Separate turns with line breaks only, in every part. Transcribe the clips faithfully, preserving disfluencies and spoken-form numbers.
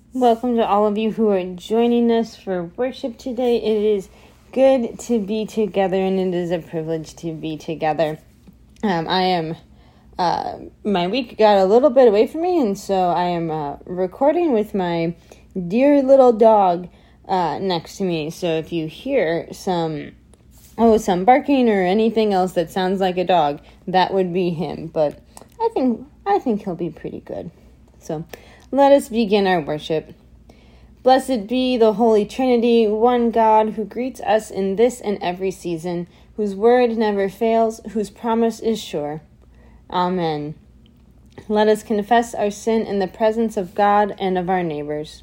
Welcome to all of you who are joining us for worship today. It is good to be together, and it is a privilege to be together. Um, I am, uh, my week got a little bit away from me, and so I am uh, recording with my dear little dog uh, next to me. So if you hear some, oh, some barking or anything else that sounds like a dog, that would be him. But I think I think he'll be pretty good. So let us begin our worship. Blessed be the Holy Trinity, one God who greets us in this and every season, whose word never fails, whose promise is sure. Amen. Let us confess our sin in the presence of God and of our neighbors.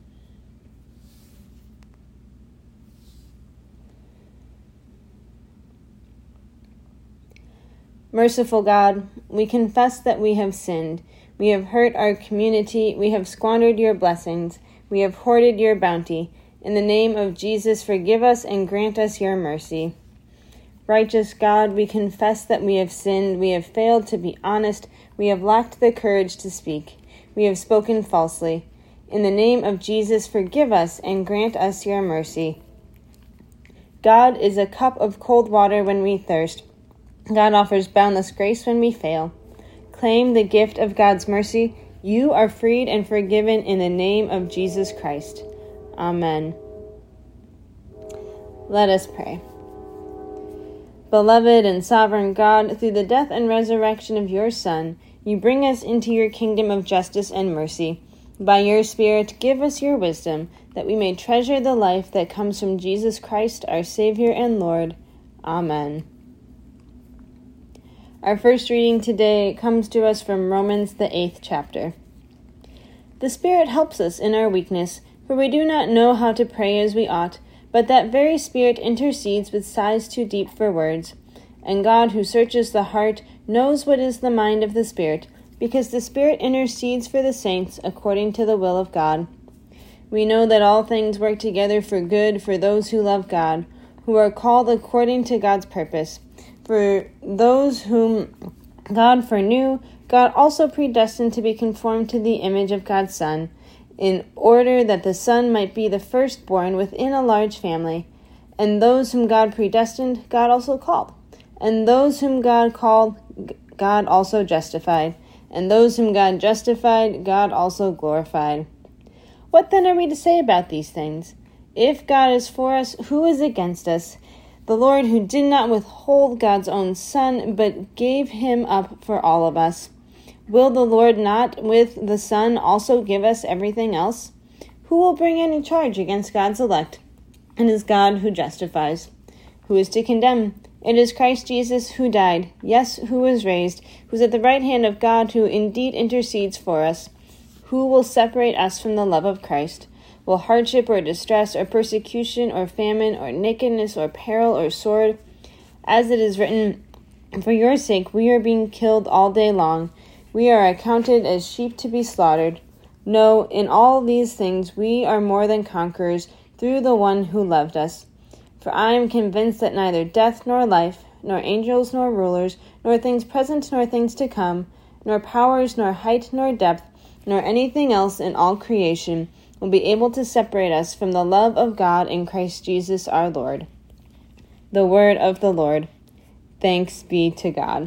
Merciful God, we confess that we have sinned. We have hurt our community. We have squandered your blessings. We have hoarded your bounty. In the name of Jesus, forgive us and grant us your mercy. Righteous God, we confess that we have sinned. We have failed to be honest. We have lacked the courage to speak. We have spoken falsely. In the name of Jesus, forgive us and grant us your mercy. God is a cup of cold water when we thirst. God offers boundless grace when we fail. Claim the gift of God's mercy. You are freed and forgiven in the name of Jesus Christ. Amen. Let us pray. Beloved and sovereign God, through the death and resurrection of your Son, you bring us into your kingdom of justice and mercy. By your Spirit, give us your wisdom, that we may treasure the life that comes from Jesus Christ, our Savior and Lord. Amen. Our first reading today comes to us from Romans, the eighth chapter. The Spirit helps us in our weakness, for we do not know how to pray as we ought, but that very Spirit intercedes with sighs too deep for words. And God, who searches the heart, knows what is the mind of the Spirit, because the Spirit intercedes for the saints according to the will of God. We know that all things work together for good for those who love God, who are called according to God's purpose. For those whom God foreknew, God also predestined to be conformed to the image of God's Son, in order that the Son might be the firstborn within a large family. And those whom God predestined, God also called. And those whom God called, God also justified. And those whom God justified, God also glorified. What then are we to say about these things? If God is for us, who is against us? The Lord, who did not withhold God's own Son, but gave him up for all of us, will the Lord not with the Son also give us everything else? Who will bring any charge against God's elect? It is God who justifies. Who is to condemn? It is Christ Jesus who died, yes, who was raised, who is at the right hand of God, who indeed intercedes for us. Who will separate us from the love of Christ? Will hardship or distress or persecution or famine or nakedness or peril or sword? As it is written, for your sake we are being killed all day long. We are accounted as sheep to be slaughtered. No, in all these things we are more than conquerors through the one who loved us. For I am convinced that neither death nor life, nor angels nor rulers, nor things present nor things to come, nor powers nor height nor depth, nor anything else in all creation will be able to separate us from the love of God in Christ Jesus our Lord. The word of the Lord. Thanks be to God.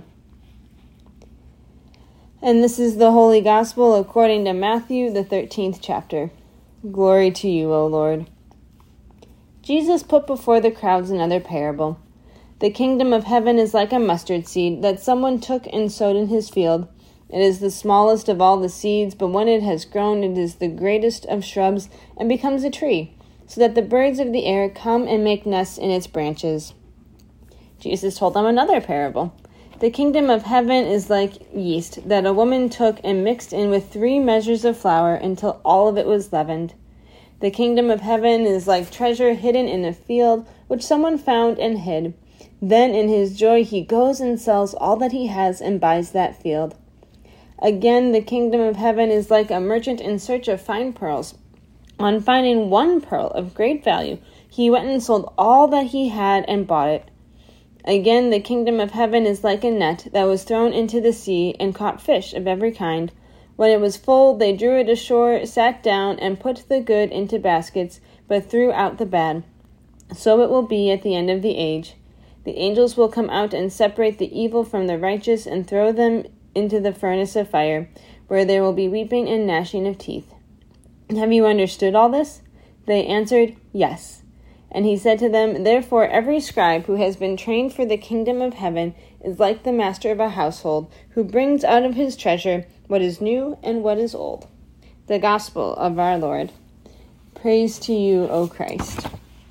And this is the Holy Gospel according to Matthew, the thirteenth chapter. Glory to you, O Lord. Jesus put before the crowds another parable. The kingdom of heaven is like a mustard seed that someone took and sowed in his field. It is the smallest of all the seeds, but when it has grown, it is the greatest of shrubs and becomes a tree, so that the birds of the air come and make nests in its branches. Jesus told them another parable. The kingdom of heaven is like yeast that a woman took and mixed in with three measures of flour until all of it was leavened. The kingdom of heaven is like treasure hidden in a field, which someone found and hid. Then in his joy he goes and sells all that he has and buys that field. Again, the kingdom of heaven is like a merchant in search of fine pearls. On finding one pearl of great value, he went and sold all that he had and bought it. Again, the kingdom of heaven is like a net that was thrown into the sea and caught fish of every kind. When it was full, they drew it ashore, sat down, and put the good into baskets, but threw out the bad. So it will be at the end of the age. The angels will come out and separate the evil from the righteous and throw them into the furnace of fire, where there will be weeping and gnashing of teeth. Have you understood all this? They answered, Yes. And he said to them, Therefore every scribe who has been trained for the kingdom of heaven is like the master of a household, who brings out of his treasure what is new and what is old. The Gospel of our Lord. Praise to you, O Christ.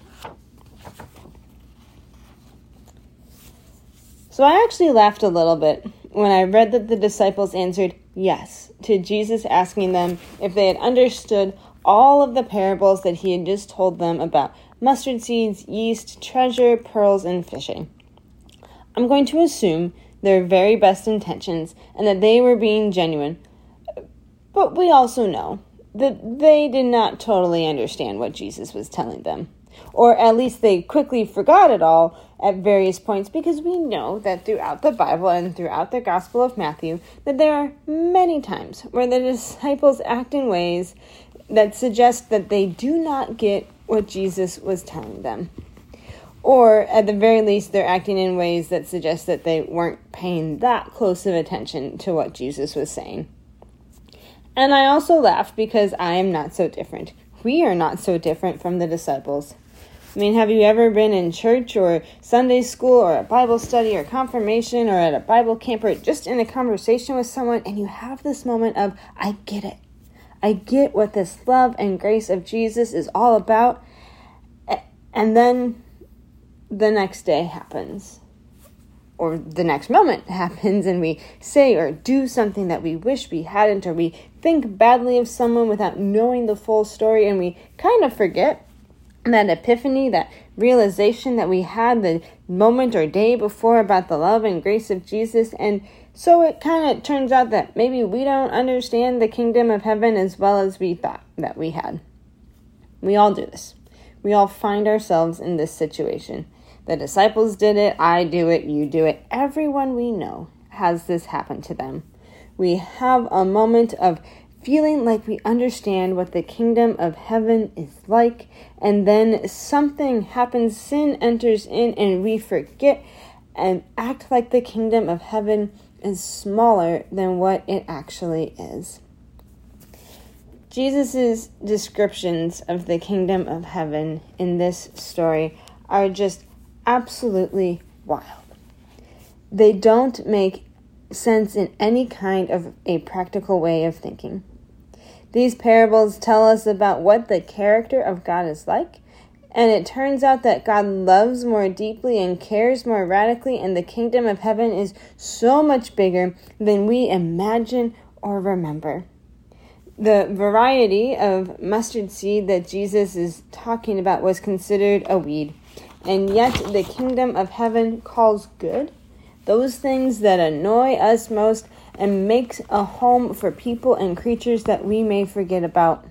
So I actually laughed a little bit when I read that the disciples answered yes to Jesus asking them if they had understood all of the parables that he had just told them about mustard seeds, yeast, treasure, pearls, and fishing. I'm going to assume their very best intentions and that they were being genuine, but we also know that they did not totally understand what Jesus was telling them. Or at least they quickly forgot it all at various points, because we know that throughout the Bible and throughout the Gospel of Matthew that there are many times where the disciples act in ways that suggest that they do not get what Jesus was telling them. Or at the very least, they're acting in ways that suggest that they weren't paying that close of attention to what Jesus was saying. And I also laugh because I am not so different. We are not so different from the disciples. I mean, have you ever been in church or Sunday school or a Bible study or confirmation or at a Bible camp or just in a conversation with someone and you have this moment of, I get it. I get what this love and grace of Jesus is all about. And then the next day happens. Or the next moment happens and we say or do something that we wish we hadn't, or we think badly of someone without knowing the full story, and we kind of forget that epiphany, that realization that we had the moment or day before about the love and grace of Jesus. And so it kind of turns out that maybe we don't understand the kingdom of heaven as well as we thought that we had. We all do this. We all find ourselves in this situation. The disciples did it, I do it, you do it. Everyone we know has this happen to them. We have a moment of feeling like we understand what the kingdom of heaven is like, and then something happens, sin enters in, and we forget and act like the kingdom of heaven is smaller than what it actually is. Jesus' descriptions of the kingdom of heaven in this story are just absolutely wild. They don't make sense in any kind of a practical way of thinking. These parables tell us about what the character of God is like, and it turns out that God loves more deeply and cares more radically, and the kingdom of heaven is so much bigger than we imagine or remember. The variety of mustard seed that Jesus is talking about was considered a weed, and yet the kingdom of heaven calls good those things that annoy us most and makes a home for people and creatures that we may forget about.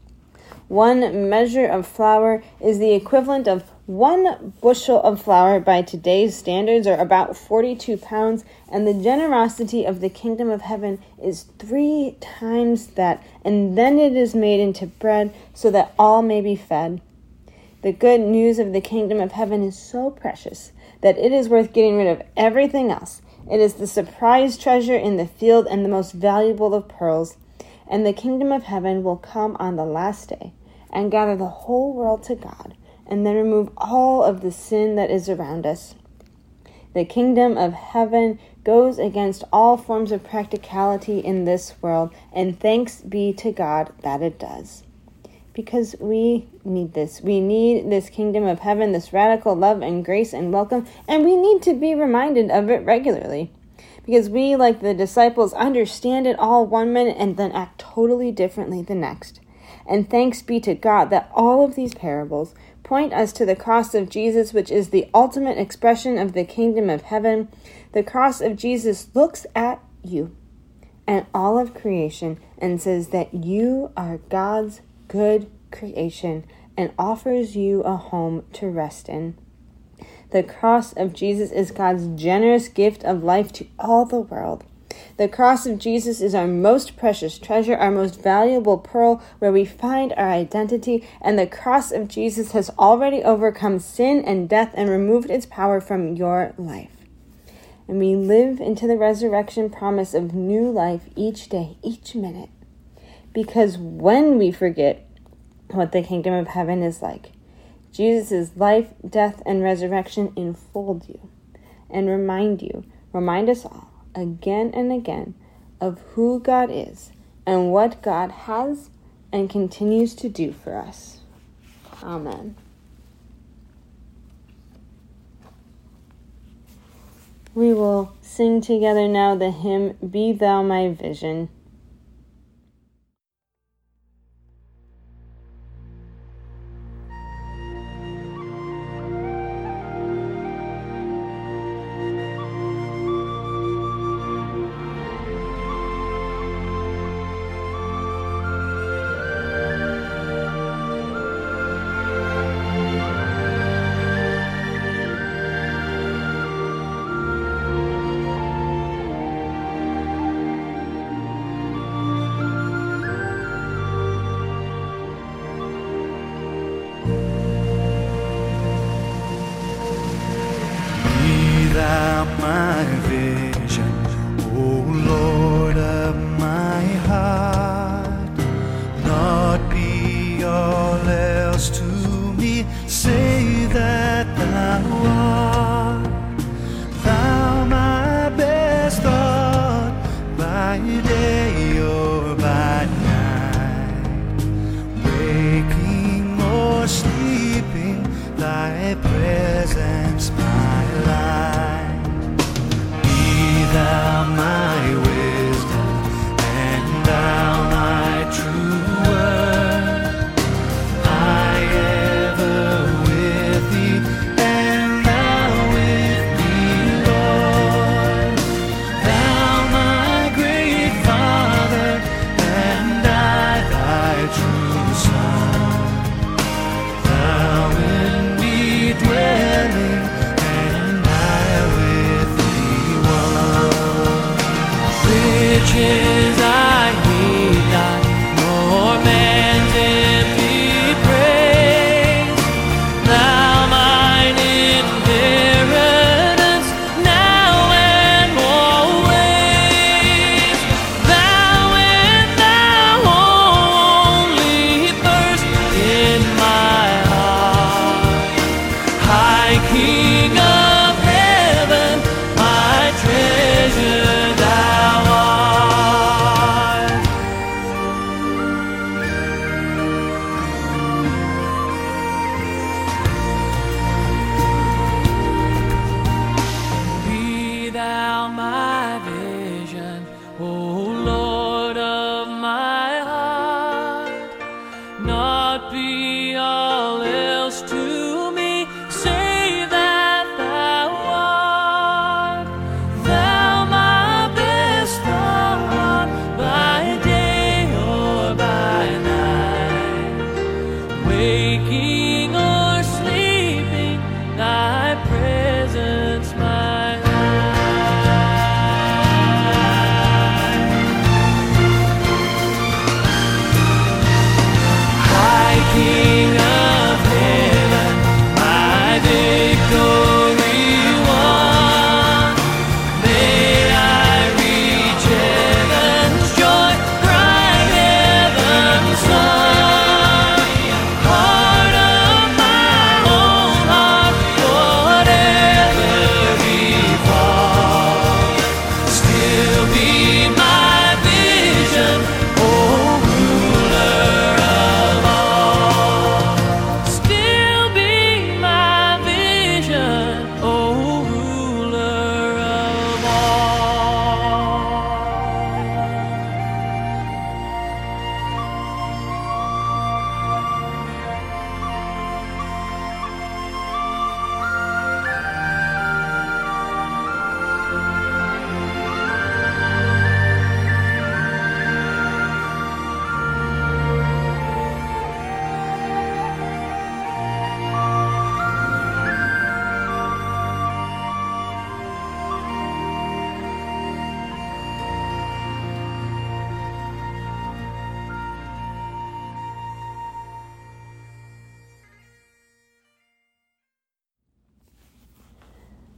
One measure of flour is the equivalent of one bushel of flour by today's standards, or about forty-two pounds, and the generosity of the kingdom of heaven is three times that, and then it is made into bread so that all may be fed. The good news of the kingdom of heaven is so precious that it is worth getting rid of everything else. It is the surprise treasure in the field and the most valuable of pearls. And the kingdom of heaven will come on the last day and gather the whole world to God, and then remove all of the sin that is around us. The kingdom of heaven goes against all forms of practicality in this world, and thanks be to God that it does. Because we need this. We need this kingdom of heaven, this radical love and grace and welcome, and we need to be reminded of it regularly. Because we, like the disciples, understand it all one minute and then act totally differently the next. And thanks be to God that all of these parables point us to the cross of Jesus, which is the ultimate expression of the kingdom of heaven. The cross of Jesus looks at you and all of creation and says that you are God's good creation and offers you a home to rest in. The cross of Jesus is God's generous gift of life to all the world. The cross of Jesus is our most precious treasure, our most valuable pearl, where we find our identity, and the cross of Jesus has already overcome sin and death and removed its power from your life. And we live into the resurrection promise of new life each day, each minute. Because when we forget what the kingdom of heaven is like, Jesus' life, death, and resurrection enfold you and remind you, remind us all, again and again, of who God is and what God has and continues to do for us. Amen. We will sing together now the hymn, Be Thou My Vision.
My vision, O Lord of my heart, not be all else to me, say that thou art, thou my best thought, by day or by night, waking or sleeping, thy presence my life. Thou my wisdom, and thou my true word, I ever with thee, and thou with me, Lord. Thou my great Father, and I thy true Son. Thou in me dwelling, and I with thee one. Riches I need not, nor man's empty praise. Thou mine inheritance, now and always. Thou and thou only first in my heart. High King of heaven, my treasure thou art. Be thou my vision, O Lord of my heart, not be all else to me, save that thou art. Thou my best thought, by day or by night, waking or sleeping, thy presence my life. High King of heaven, my victory won, may I reach heaven's joy, bright heaven's sun. Heart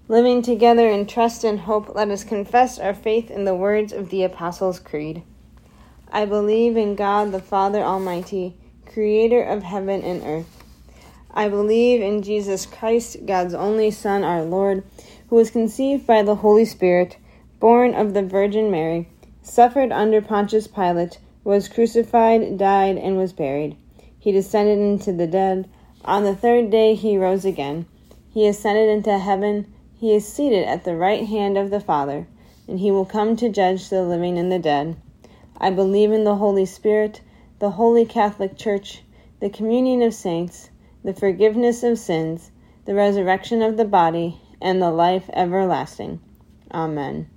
Living together in trust and hope, let us confess our faith in the words of the Apostles' Creed. I believe in God the Father Almighty, creator of heaven and earth. I believe in Jesus Christ, God's only Son, our Lord, who was conceived by the Holy Spirit, born of the Virgin Mary, suffered under Pontius Pilate, was crucified, died, and was buried. He descended into the dead. On the third day he rose again. He ascended into heaven. He is seated at the right hand of the Father, and he will come to judge the living and the dead. I believe in the Holy Spirit, the Holy Catholic Church, the communion of saints, the forgiveness of sins, the resurrection of the body, and the life everlasting. Amen.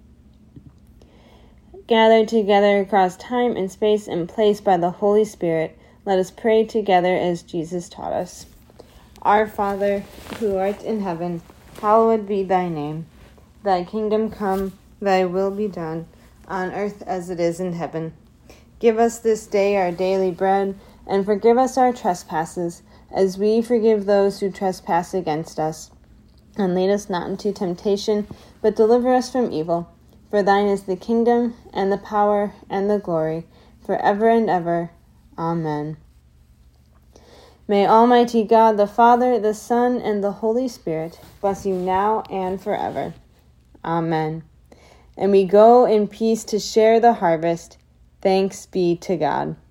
Gathered together across time and space and place by the Holy Spirit, let us pray together as Jesus taught us. Our Father, who art in heaven, hallowed be thy name. Thy kingdom come, thy will be done, on earth as it is in heaven. Give us this day our daily bread, and forgive us our trespasses, as we forgive those who trespass against us. And lead us not into temptation, but deliver us from evil. For thine is the kingdom, and the power, and the glory, forever and ever. Amen. May Almighty God, the Father, the Son, and the Holy Spirit bless you now and forever. Amen. And we go in peace to share the harvest. Thanks be to God.